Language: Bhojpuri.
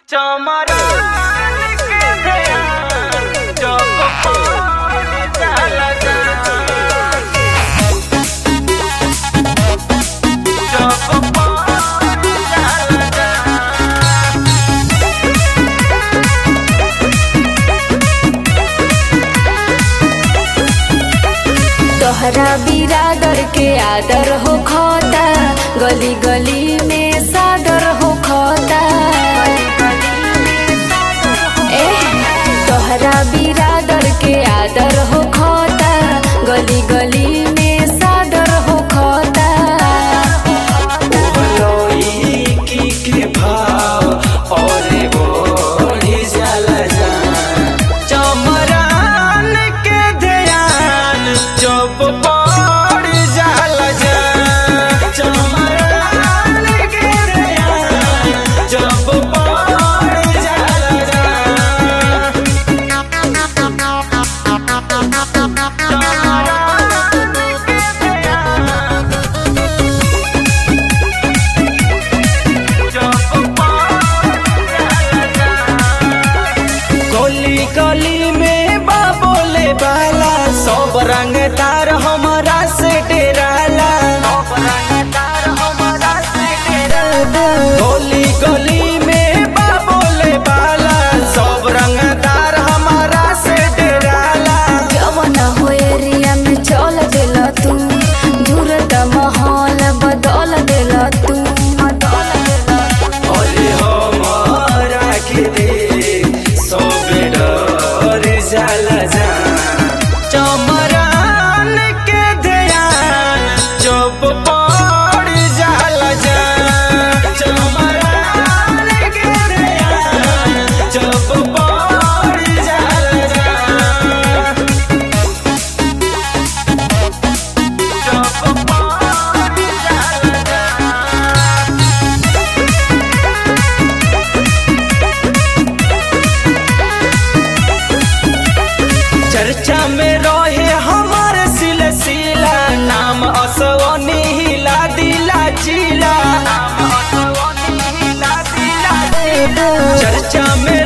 चमरान के ध्यान जब पानी जाला जब पानी जाला तोहरा बिरादर के आदर हो खोता, गली गली में सादर हो खोता। तोहरा बिरादर के आदर हो खोता, गली गली में सादर हो खोता। लोई के भाव और बोली जाला चमरान के ध्यान जब पड़ जाला चमरान के ध्यान जब पड़ जाला गली गली में बाबोले बाला सब रंग तार हमारा से डेराला गली गली में बाबोले बाला सब रंग तार हमारा से डेराला। जवन हो एरिया में चल देला तू, झूरत माहौल बदल देला तू। अरे हमारा के देख सब डर जाला चमरान के ध्यान जब पड़ जाला चमरान के ध्यान जब पड़ जाला जब पड़ जाला चर्चा में रहे हमार सिलसिला, नाम असवनी हिला दिला जिला। चर्चा में